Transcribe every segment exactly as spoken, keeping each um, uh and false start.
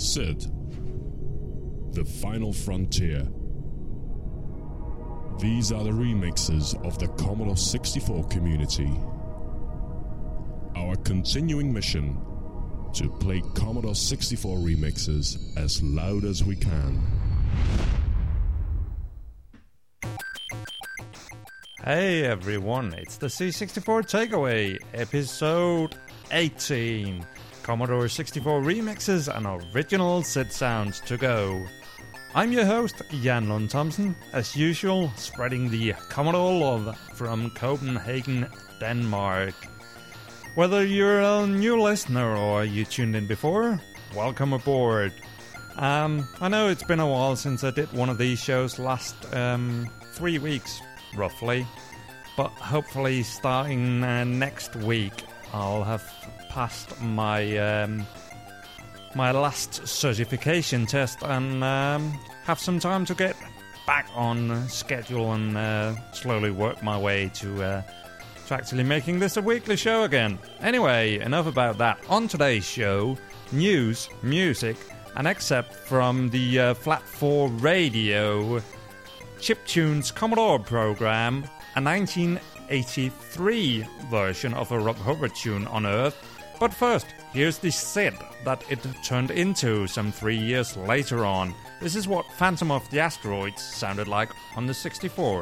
Sid, The Final Frontier. These are the remixes of the Commodore sixty-four community. Our continuing mission to play Commodore sixty-four remixes as loud as we can. Hey everyone, it's the C sixty-four Takeaway, episode eighteen. Commodore sixty-four remixes and original Sid sounds to go. I'm your host, Jan Lund Thomsen, as usual, spreading the Commodore love from Copenhagen, Denmark. Whether you're a new listener or you tuned in before, welcome aboard. Um, I know it's been a while since I did one of these shows, last um, three weeks roughly, but hopefully starting uh, next week I'll have passed my um, my last certification test and um, have some time to get back on schedule and uh, slowly work my way to uh, to actually making this a weekly show again. Anyway, enough about that. On today's show, news, music, an excerpt from the uh, Flat four Radio Chiptunes Commodore program, a nineteen eighty-three version of a Rob Hubbard tune on Earth. But first, here's the Sid that it turned into some three years later on. This is what Phantom of the Asteroids sounded like on the sixty-four.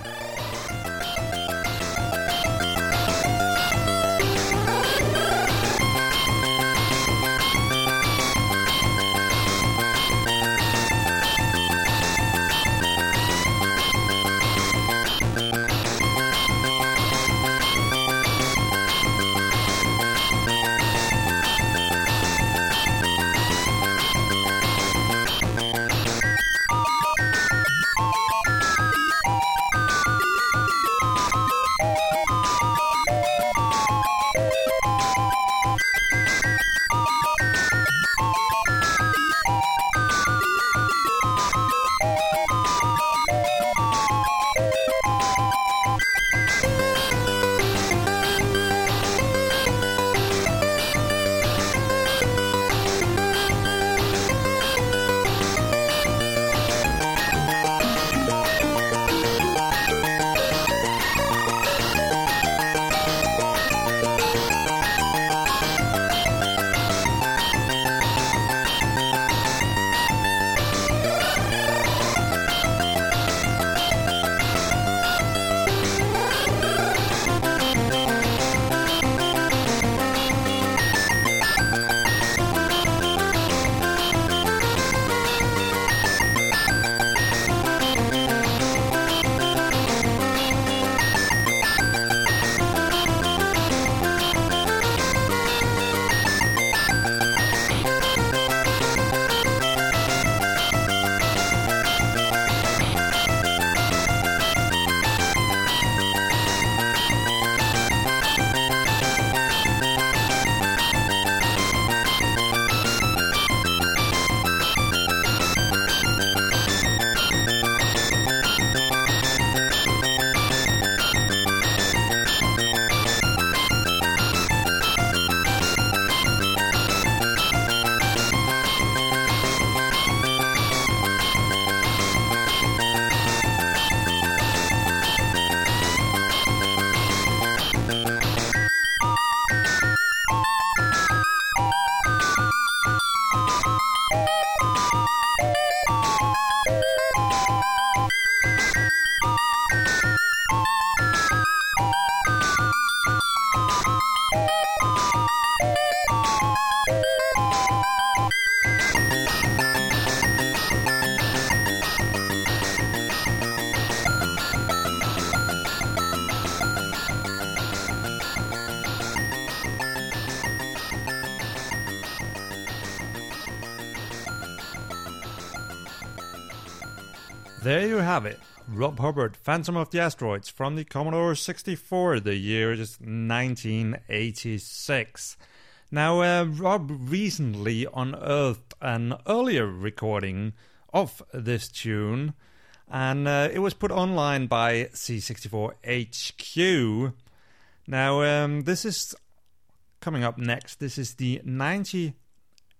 There you have it, Rob Hubbard, Phantom of the Asteroids from the Commodore sixty-four, the year is nineteen eighty-six. Now, uh, Rob recently unearthed an earlier recording of this tune, and uh, it was put online by C sixty-four H Q. Now, um, this is coming up next. This is the ninety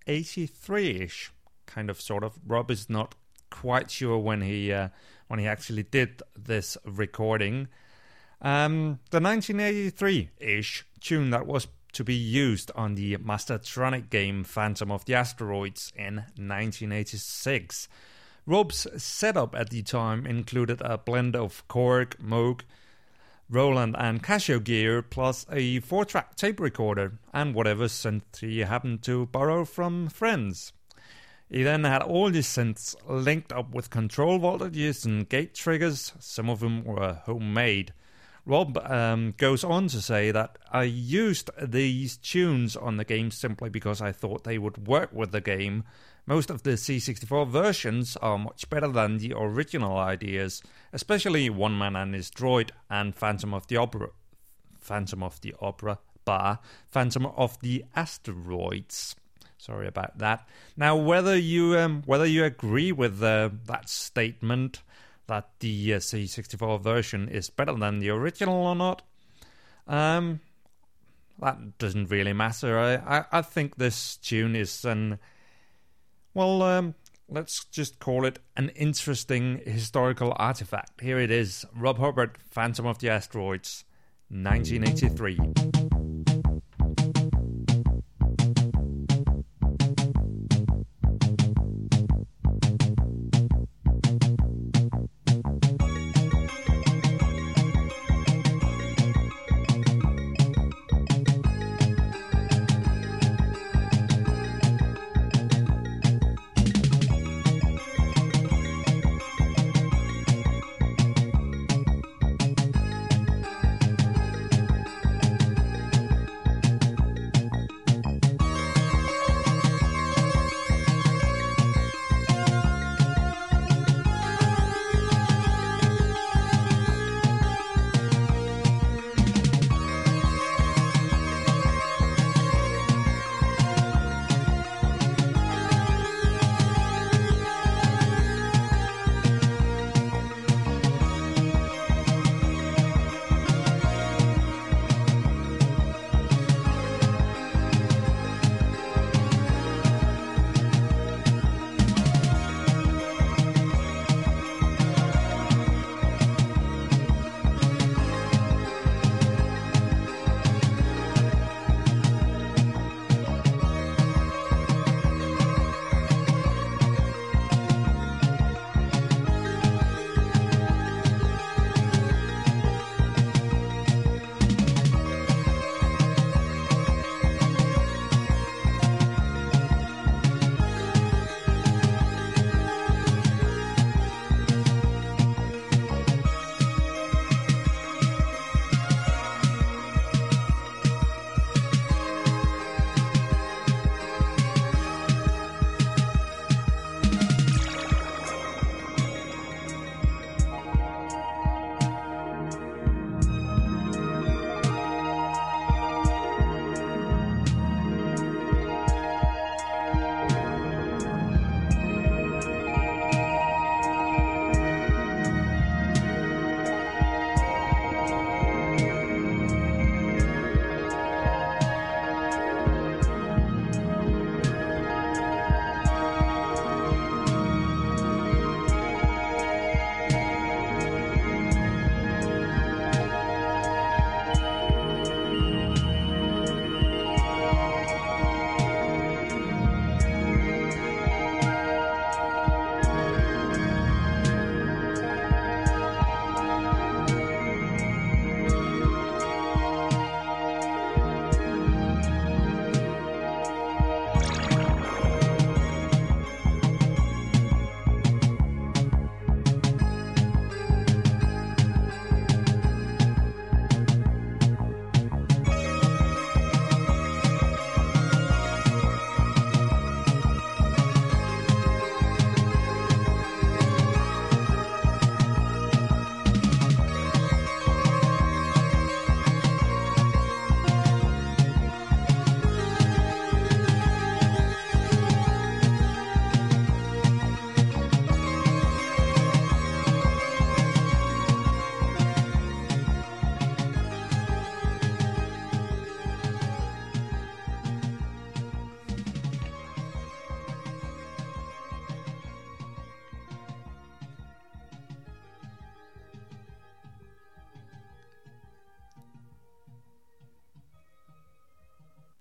eighty-three-ish, kind of, sort of. Rob is not quite sure when he uh, when he actually did this recording. Um, the nineteen eighty-three-ish tune that was to be used on the Mastertronic game Phantom of the Asteroids in nineteen eighty-six. Rob's setup at the time included a blend of Korg, Moog, Roland and Casio gear, plus a four-track tape recorder and whatever synth he happened to borrow from friends. He then had all these synths linked up with control voltages and gate triggers, some of them were homemade. Rob um, goes on to say that I used these tunes on the game simply because I thought they would work with the game. Most of the C sixty-four versions are much better than the original ideas, especially One Man and His Droid and Phantom of the Opera, Phantom of the Opera, bar, Phantom of the Asteroids. Sorry about that. Now, whether you um, whether you agree with uh, that statement that the uh, C sixty-four version is better than the original or not, um, that doesn't really matter. I, I, I think this tune is an, well, um, let's just call it an interesting historical artifact. Here it is, Rob Hubbard, Phantom of the Asteroids, nineteen eighty-three.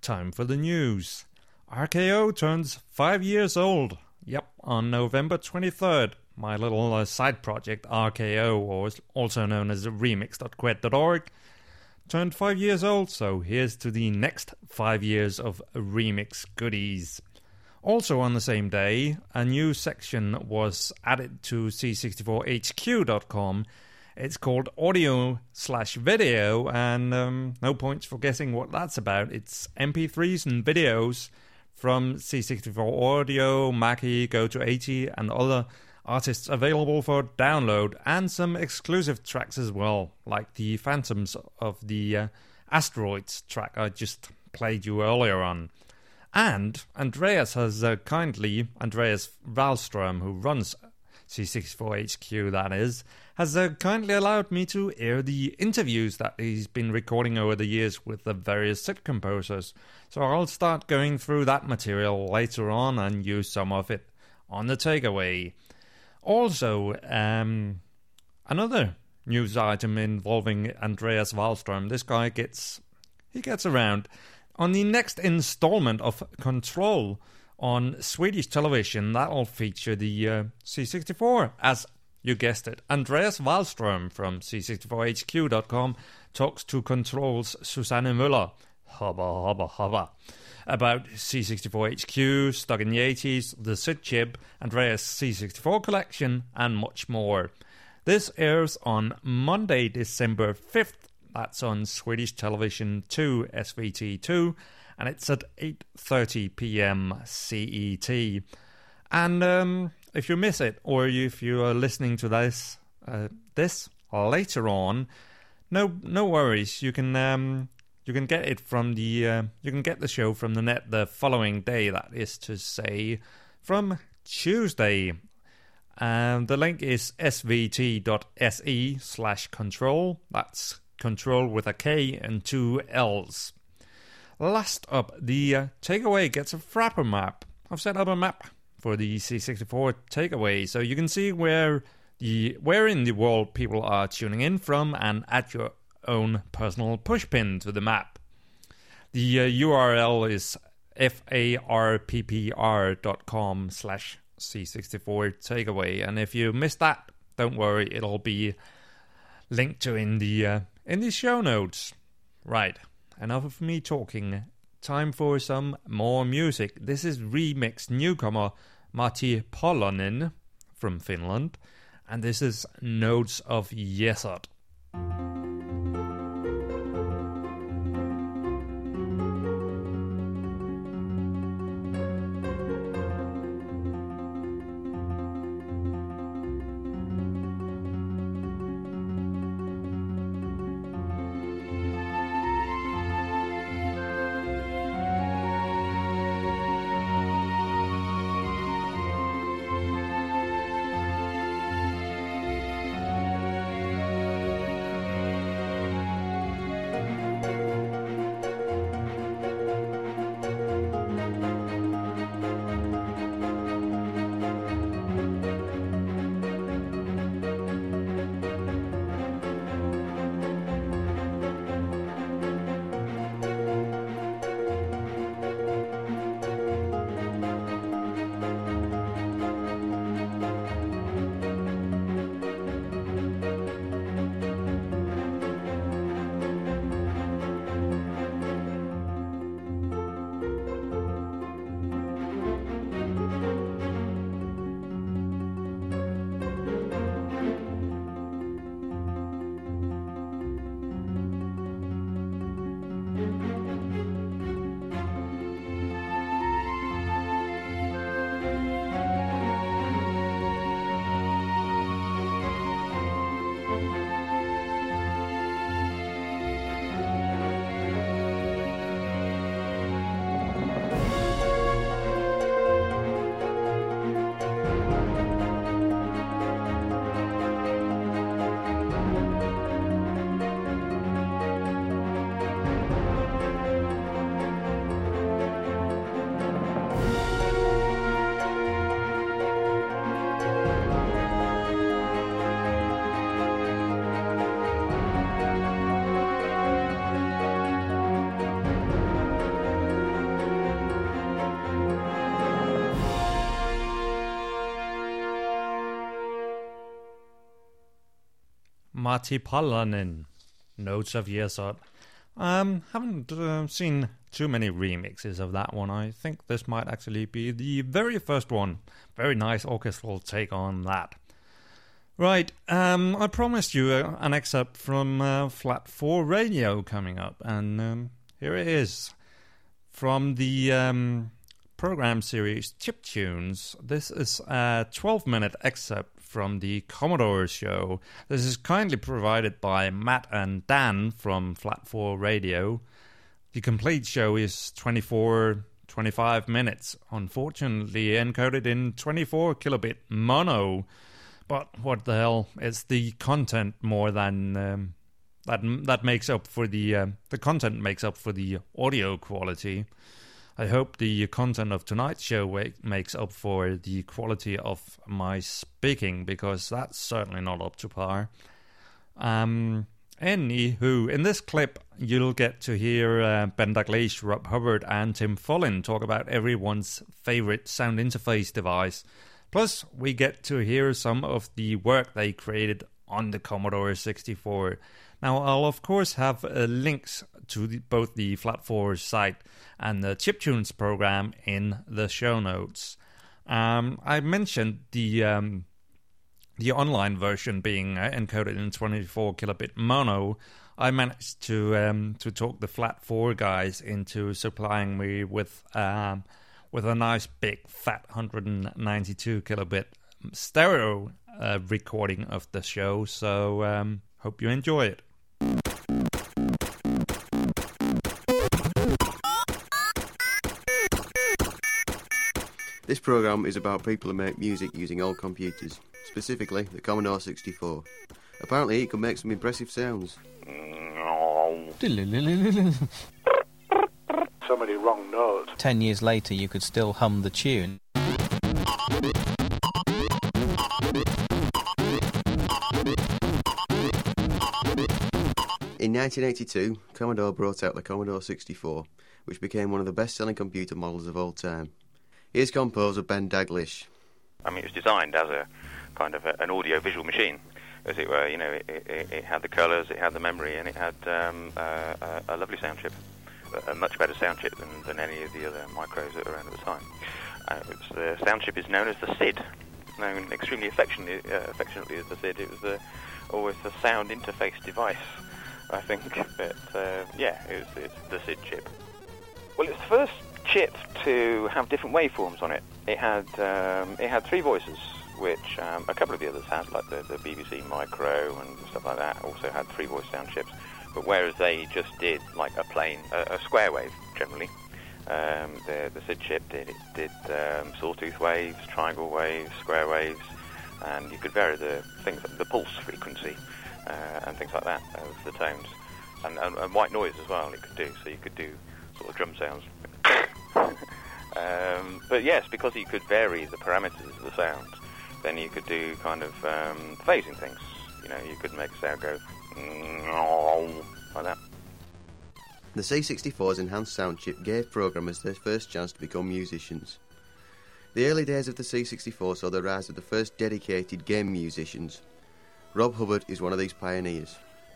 time for the news. R K O turns five years old. Yep, on November twenty-third. My little uh, side project, R K O, or also known as remix dot quet dot org, turned five years old, so here's to the next five years of remix goodies. Also on the same day, a new section was added to C sixty-four H Q dot com. It's called Audio slash Video, and um, no points for guessing what that's about. It's M P threes and videos from C sixty-four Audio, Mackie, Go to eighty, and other artists available for download, and some exclusive tracks as well, like the Phantoms of the uh, Asteroids track I just played you earlier on. And Andreas has uh, kindly, Andreas Wallström, who runs C sixty-four H Q, that is, has uh, kindly allowed me to air the interviews that he's been recording over the years with the various Sid composers. So I'll start going through that material later on and use some of it on the takeaway. Also, um, another news item involving Andreas Wallström. This guy gets, he gets around. On the next installment of Control on Swedish television, that'll feature the uh, C sixty-four, as you guessed it. Andreas Wallström from C sixty-four H Q dot com talks to Control's Susanne Müller, hubba hubba hubba, about C sixty-four H Q, Stuck in the eighties, the Sid chip, Andreas C sixty-four collection, and much more. This airs on Monday, December fifth. That's on Swedish Television two, S V T two, and it's at eight thirty p.m. C E T. And um, if you miss it, or if you are listening to this uh, this later on, no no worries. You can um, you can get it from the uh, you can get the show from the net the following day. That is to say, from Tuesday. And the link is svt.se slash control. That's control with a K and two L's. Last up, the uh, takeaway gets a Frapper map. I've set up a map for the C sixty-four takeaway, so you can see where the where in the world people are tuning in from, and add your own personal pushpin to the map. The uh, U R L is farppr dot com slash C sixty-four takeaway, and if you missed that, don't worry, it'll be linked to in the uh, in the show notes. Right, enough of me talking. Time for some more music. This is remix newcomer Matti Polonen from Finland, and this is Nodes of Yesod. Matti Palanen, Notes of Yesod. Um, haven't uh, seen too many remixes of that one. I think this might actually be the very first one. Very nice orchestral take on that. Right, um, I promised you uh, an excerpt from uh, Flat four Radio coming up, and um, here it is. From the um, program series Chiptunes, this is a twelve-minute excerpt from the Commodore show. This is kindly provided by Matt and Dan from Flat four Radio. The complete show is twenty-four, twenty-five minutes, unfortunately encoded in twenty-four kilobit mono. But what the hell, it's the content more than... Um, that that makes up for the... Uh, the content makes up for the audio quality. I hope the content of tonight's show wa- makes up for the quality of my speaking, because that's certainly not up to par. Um, anywho, in this clip, you'll get to hear uh, Ben Dalglish, Rob Hubbard, and Tim Follin talk about everyone's favorite sound interface device. Plus, we get to hear some of the work they created on the Commodore sixty-four. Now, I'll of course have uh, links to the, both the Flat four site and the Chiptunes program in the show notes. Um, I mentioned the um, the online version being uh, encoded in twenty-four kilobit mono. I managed to um, to talk the Flat four guys into supplying me with um, with a nice big fat one hundred ninety-two kilobit stereo uh, recording of the show. So um, hope you enjoy it. This program is about people who make music using old computers, specifically the Commodore sixty-four. Apparently it can make some impressive sounds. So many wrong notes. Ten years later you could still hum the tune. In nineteen eighty-two, Commodore brought out the Commodore sixty-four, which became one of the best-selling computer models of all time. Here's composer Ben Dalglish. I mean, it was designed as a kind of a, an audio-visual machine, as it were. You know, it, it, it had the colours, it had the memory, and it had um, a, a lovely sound chip, a much better sound chip than, than any of the other micros that were around at the time. Uh, it was, the sound chip is known as the S I D, known extremely affectionately, uh, affectionately as the S I D. It was the, always the sound interface device, I think. But uh, yeah, it was, it's the S I D chip. Well, it's the first chip to have different waveforms on it. It had um, it had three voices, which um, a couple of the others had, like the, the B B C Micro and stuff like that, also had three voice sound chips. But whereas they just did like a plain, a, a square wave generally, um, the, the S I D chip did it did um, sawtooth waves, triangle waves, square waves, and you could vary the things, the pulse frequency uh, and things like that of the tones, and, and, and white noise as well. It could do, so you could do sort of drum sounds. um, but yes, because you could vary the parameters of the sound, then you could do kind of um, phasing things. You know, you could make a sound go like that. The C sixty-four's enhanced sound chip gave programmers their first chance to become musicians. The early days of the C sixty-four saw the rise of the first dedicated game musicians. Rob Hubbard is one of these pioneers.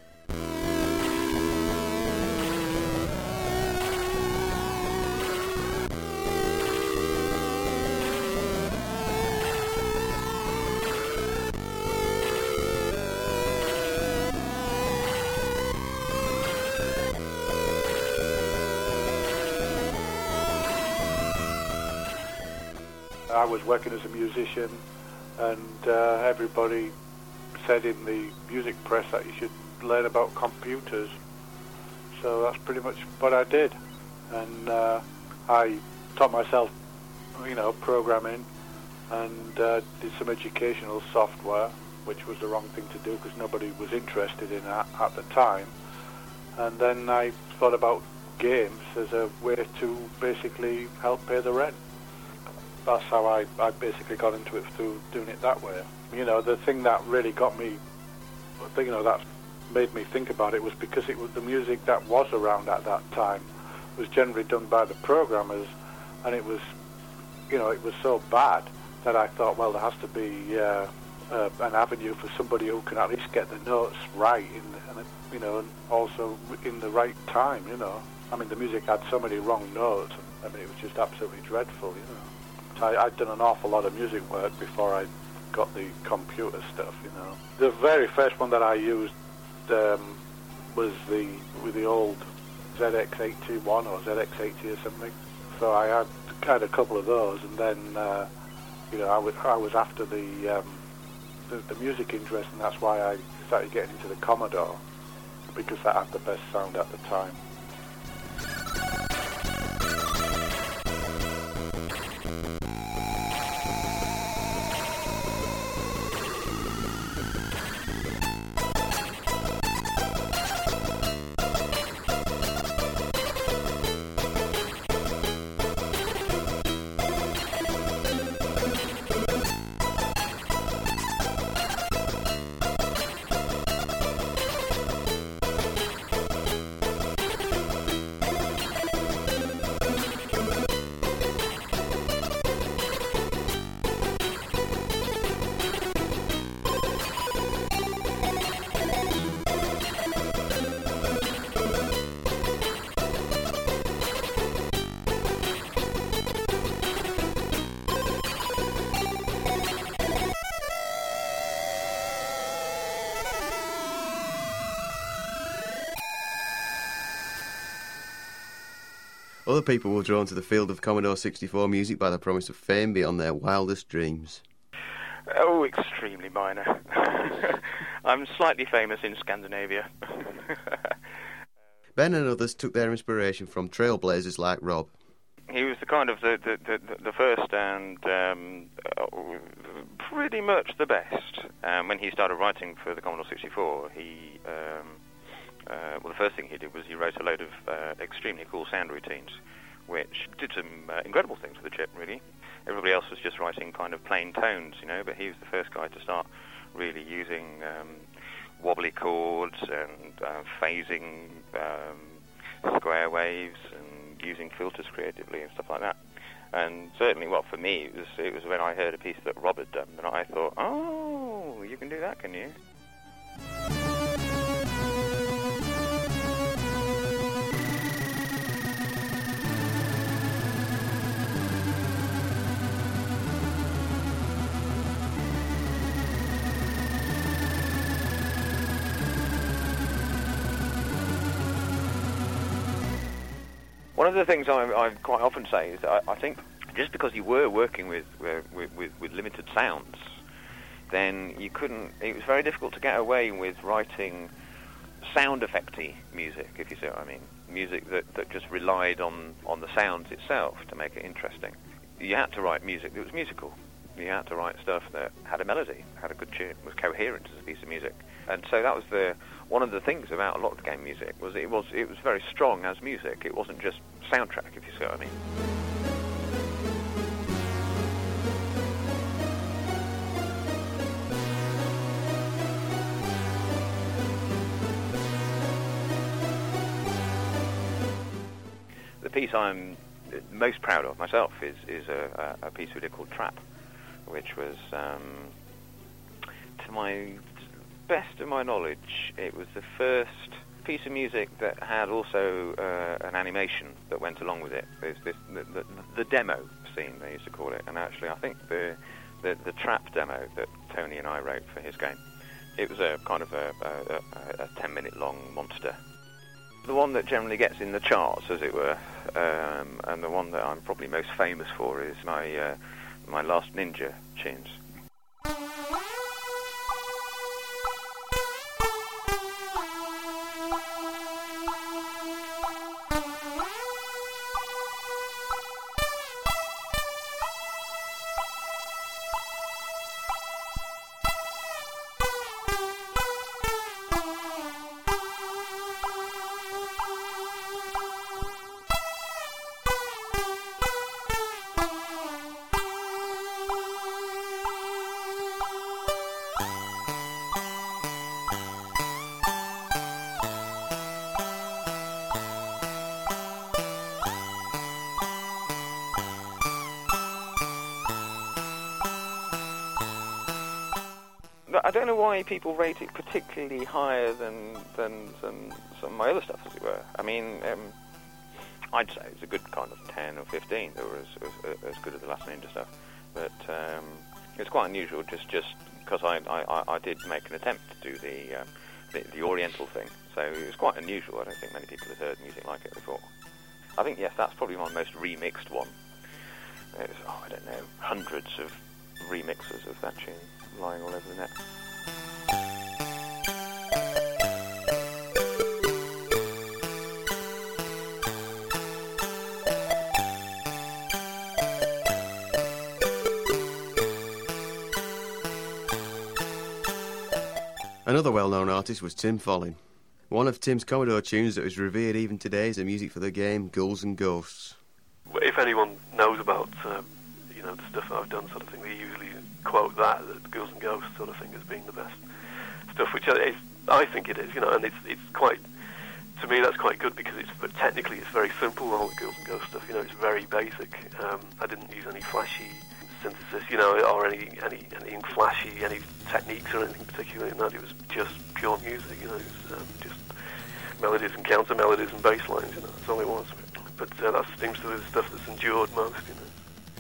I was working as a musician, and uh, everybody said in the music press that you should learn about computers. So that's pretty much what I did. And uh, I taught myself, you know, programming, and uh, did some educational software, which was the wrong thing to do because nobody was interested in that at the time. And then I thought about games as a way to basically help pay the rent. That's how I, I basically got into it, through doing it that way. You know, the thing that really got me, you know, that made me think about it was because it was the music that was around at that time was generally done by the programmers, and it was, you know, it was so bad that I thought, well, there has to be uh, uh, an avenue for somebody who can at least get the notes right, in the, and, you know, and also in the right time, you know. I mean, the music had so many wrong notes, and, I mean, it was just absolutely dreadful, you know. So I, I'd done an awful lot of music work before I got the computer stuff, you know. The very first one that I used um, was the with the old Z X eighty-one or Z X eighty or something. So I had, had a couple of those, and then, uh, you know, I was, I was after the, um, the the music interest, and that's why I started getting into the Commodore, because that had the best sound at the time. Other people were drawn to the field of Commodore sixty-four music by the promise of fame beyond their wildest dreams. Oh, extremely minor. I'm slightly famous in Scandinavia. Ben and others took their inspiration from trailblazers like Rob. He was the kind of the the, the, the first and um, uh, pretty much the best. Um, when he started writing for the Commodore sixty-four, he um, uh, well, the first thing he did was he wrote a load of uh, extremely cool sound routines, which did some uh, incredible things with the chip, really. Everybody else was just writing kind of plain tones, you know, but he was the first guy to start really using um, wobbly chords and uh, phasing um, square waves and using filters creatively and stuff like that. And certainly, well, for me, it was it was when I heard a piece that Rob had done that I thought, oh, you can do that, can you? One of the things I, I quite often say is that I, I think just because you were working with, with, with, with limited sounds, then you couldn't, it was very difficult to get away with writing sound effecty music, if you see what I mean. Music that, that just relied on, on the sounds itself to make it interesting. You had to write music that was musical. You had to write stuff that had a melody, had a good tune, was coherent as a piece of music. And so that was the one of the things about a lot of game music was it was it was very strong as music. It wasn't just soundtrack, if you see what I mean. The piece I'm most proud of myself is is a, a piece we did called Trap, which was, um, to my best of my knowledge, it was the first piece of music that had also uh, an animation that went along with it. There's this the, the, the demo scene, they used to call it, and actually I think the, the the Trap demo that Tony and I wrote for his game, it was a kind of a, a, a ten minute long monster. The one that generally gets in the charts, as it were, um, and the one that I'm probably most famous for is my uh, my Last Ninja tunes. but I don't know why people rate it particularly higher than than, than some of my other stuff, as it were. I mean, um, I'd say it's a good kind of ten or fifteen, or as, as, as good as the Last Ninja stuff. But um, it's quite unusual, just just because I, I, I did make an attempt to do the, um, the the Oriental thing. So it was quite unusual. I don't think many people had heard music like it before. I think, yes, that's probably my most remixed one. There's, oh, I don't know, hundreds of remixes of that tune lying all over the net. Another well-known artist was Tim Follin. One of Tim's Commodore tunes that was revered even today is the music for the game Ghouls and Ghosts. If anyone knows about um, you know the stuff that I've done, sort of thing, they usually quote that, that Ghouls and Ghosts sort of thing as being the best stuff, which is, I think it is, you know, and it's it's quite, to me that's quite good because it's, but technically it's very simple, all the Ghouls and Ghosts stuff, you know, it's very basic. Um, I didn't use any flashy synthesis, you know, or any, any anything flashy, any techniques or anything particularly in that. It was just pure music, you know, it was um, just melodies and counter melodies and bass lines, you know, that's all it was. But uh, that seems to be the stuff that's endured most, you know.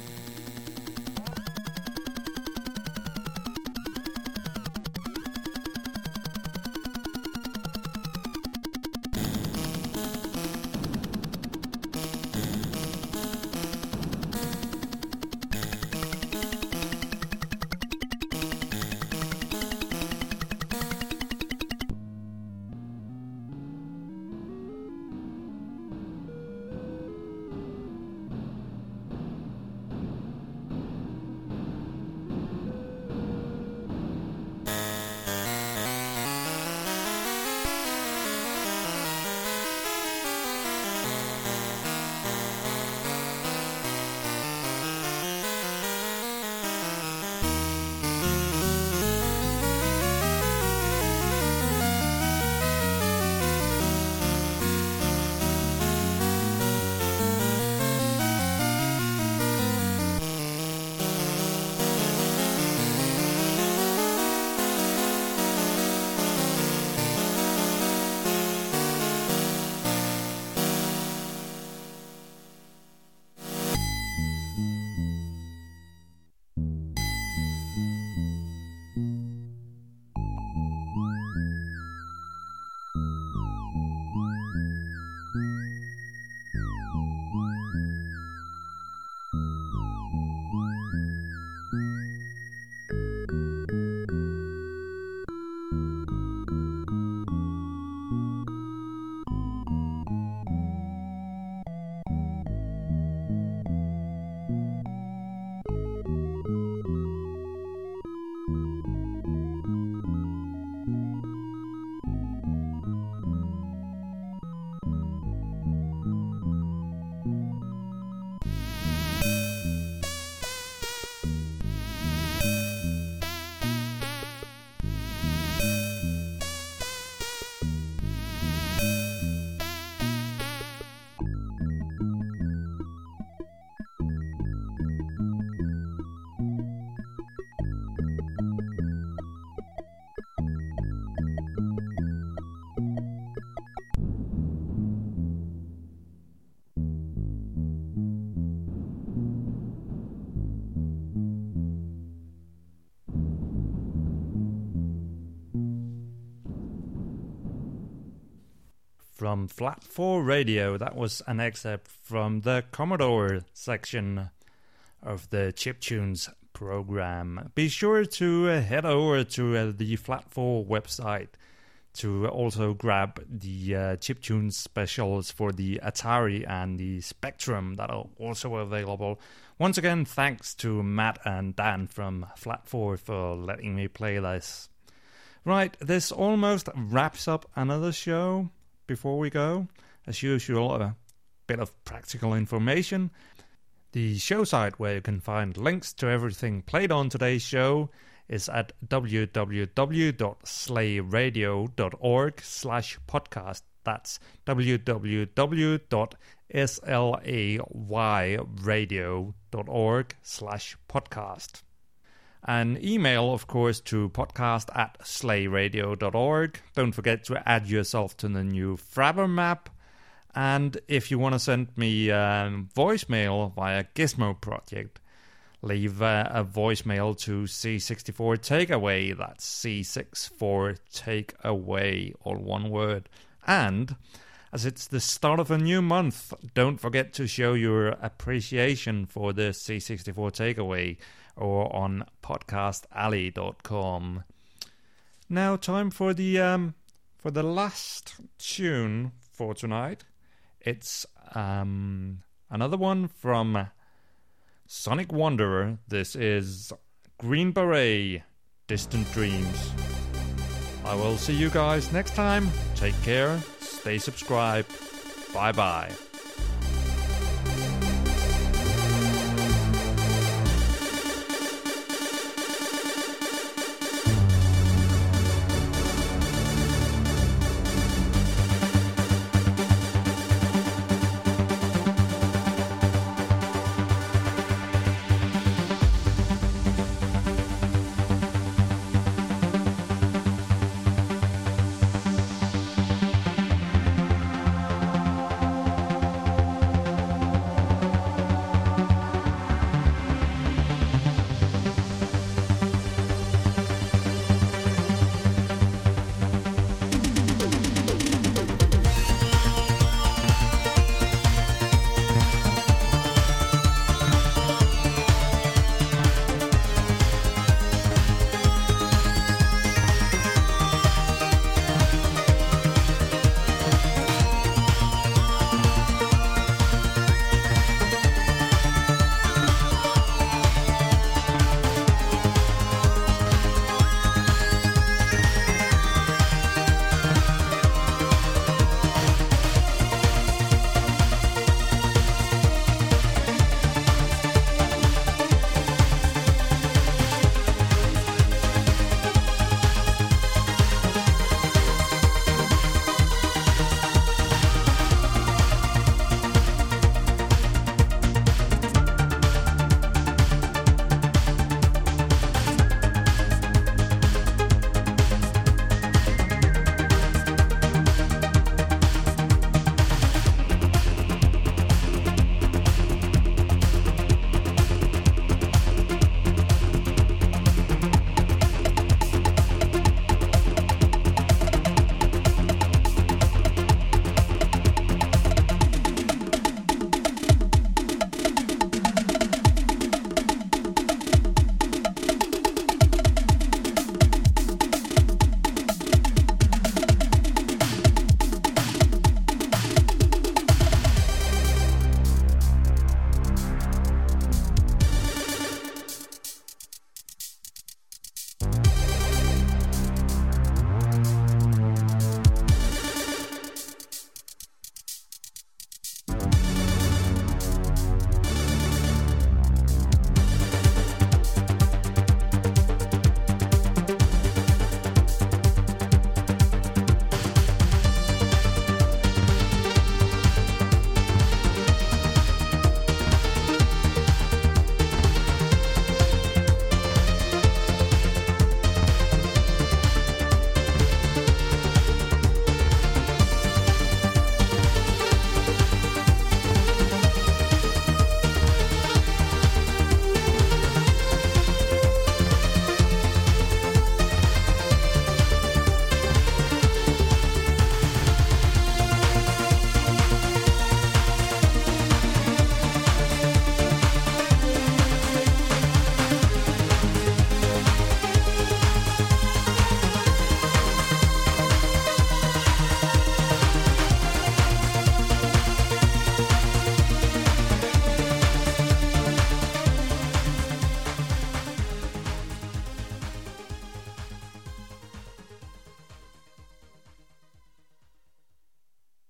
From Flat four Radio, that was an excerpt from the Commodore section of the Chiptunes program. Be sure to uh, head over to uh, the Flat four website to also grab the uh, Chiptunes specials for the Atari and the Spectrum that are also available. Once again, thanks to Matt and Dan from Flat four for letting me play this. Right, this almost wraps up another show. Before we go, as usual, a bit of practical information. The show site where you can find links to everything played on today's show is at w w w dot slayradio dot org slash podcast. That's w w w dot slayradio dot org slash podcast. And email, of course, to podcast at slayradio dot org. Don't forget to add yourself to the new Frabber map. And if you want to send me um, voicemail via Gizmo Project, leave uh, a voicemail to C sixty-four Takeaway. That's C sixty-four Takeaway, all one word. And as it's the start of a new month, don't forget to show your appreciation for the C sixty-four Takeaway or on podcast alley dot com. Now, time for the um, for the last tune for tonight. It's um, another one from Sonic Wanderer. This is Green Beret, Distant Dreams. I will see you guys next time. Take care. Stay subscribed. Bye-bye.